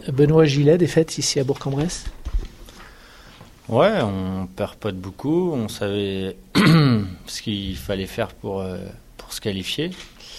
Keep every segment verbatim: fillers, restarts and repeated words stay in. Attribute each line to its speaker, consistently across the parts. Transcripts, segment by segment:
Speaker 1: Benoît Gillet, défaite ici à Bourg-en-Bresse.
Speaker 2: Ouais, on perd pas de beaucoup. On savait ce qu'il fallait faire pour, euh, pour se qualifier.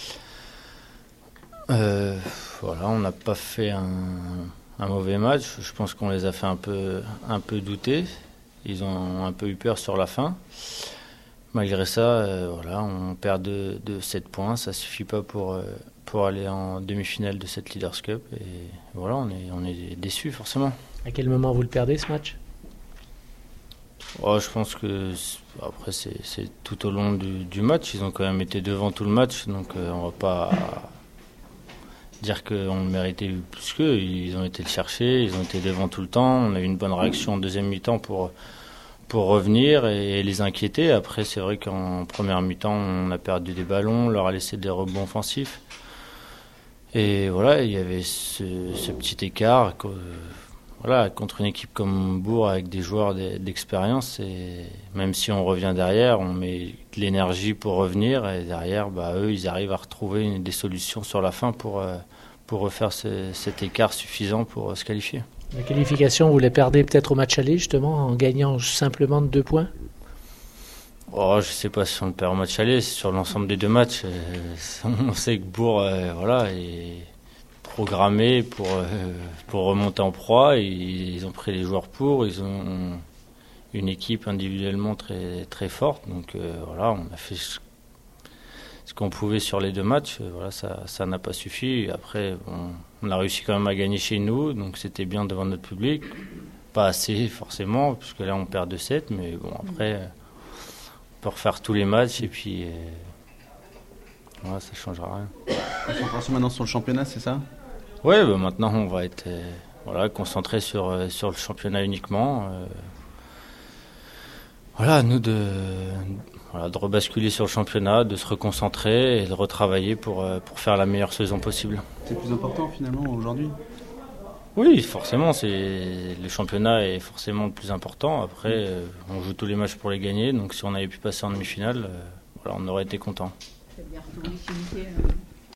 Speaker 2: Euh, voilà, on n'a pas fait un, un mauvais match. Je pense qu'on les a fait un peu, un peu douter. Ils ont un peu eu peur sur la fin. Malgré ça, euh, voilà, on perd de, de sept points. Ça suffit pas pour, euh, pour aller en demi-finale de cette Leaders Cup. Et voilà, on est, on est déçus forcément.
Speaker 1: À quel moment vous le perdez ce match ?
Speaker 2: Oh, je pense que après c'est, c'est tout au long du, du match. Ils ont quand même été devant tout le match, donc euh, on va pas dire qu'on le méritait plus qu'eux. Ils ont été le chercher, ils ont été devant tout le temps. On a eu une bonne réaction en deuxième mi-temps pour pour revenir et, et les inquiéter. Après, c'est vrai qu'en première mi-temps, on a perdu des ballons, on leur a laissé des rebonds offensifs. Et voilà, il y avait ce, ce petit écart. Que, Voilà, contre une équipe comme Bourg avec des joueurs d'expérience, et même si on revient derrière, on met de l'énergie pour revenir et derrière, bah, eux, ils arrivent à retrouver une, des solutions sur la fin pour, pour refaire ce, cet écart suffisant pour se qualifier.
Speaker 1: La qualification, vous les perdez peut-être au match aller justement en gagnant simplement de deux points ?
Speaker 2: Oh, je ne sais pas si on le perd au match aller, c'est sur l'ensemble des deux matchs. On sait que Bourg, euh, voilà, est programmé pour, euh, pour remonter en proie. Ils, ils ont pris les joueurs pour, ils ont une équipe individuellement très, très forte. Donc euh, voilà, on a fait ce, ce qu'on pouvait sur les deux matchs. Voilà, ça, ça n'a pas suffi. Après, bon, on a réussi quand même à gagner chez nous, donc c'était bien devant notre public. Pas assez forcément, puisque là on perd deux sept, mais bon, après, on peut refaire tous les matchs et puis euh, voilà, ça ne changera rien.
Speaker 3: Concentration maintenant sur le championnat, c'est ça ?
Speaker 2: Oui, bah maintenant on va être euh, voilà, concentré sur, euh, sur le championnat uniquement. Euh, voilà, nous de, voilà, de rebasculer sur le championnat, de se reconcentrer et de retravailler pour, euh, pour faire la meilleure saison possible.
Speaker 3: C'est le plus important finalement aujourd'hui ?
Speaker 2: Oui, forcément, c'est, le championnat est forcément le plus important. Après, euh, on joue tous les matchs pour les gagner, donc si on avait pu passer en demi-finale, euh, voilà, on aurait été content.
Speaker 4: Ça veut dire que vous finissez, euh...